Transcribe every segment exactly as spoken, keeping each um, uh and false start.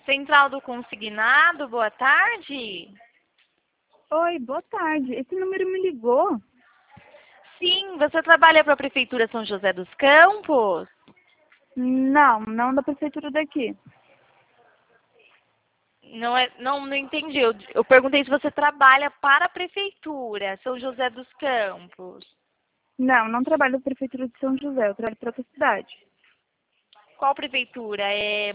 Central do Consignado, boa tarde. Oi, boa tarde. Esse número me ligou? Sim, você trabalha para a Prefeitura São José dos Campos? Não, não da prefeitura daqui. Não, é, não, não entendi. Eu, eu perguntei se você trabalha para a Prefeitura São José dos Campos. Não, não trabalho na prefeitura de São José, eu trabalho para outra cidade. Qual prefeitura? É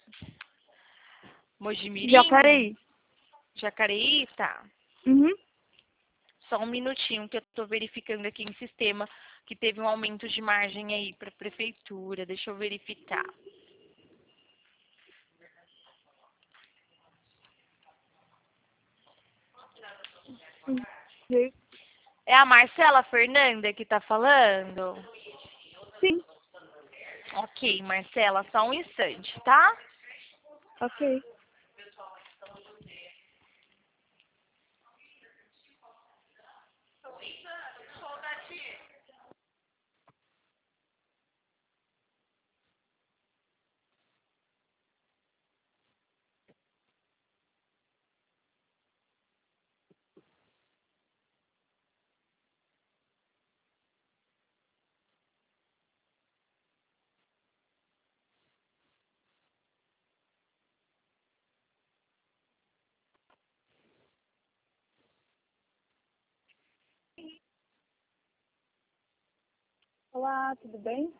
Mojimirim? Jacareí. Jacareí? Tá. Uhum. Só um minutinho que eu estou verificando aqui em sistema que teve um aumento de margem aí para a Prefeitura. Deixa eu verificar. É a Marcela Fernanda que está falando? Sim, Ok, Marcela, só um instante, tá? ok. Olá, tudo bem?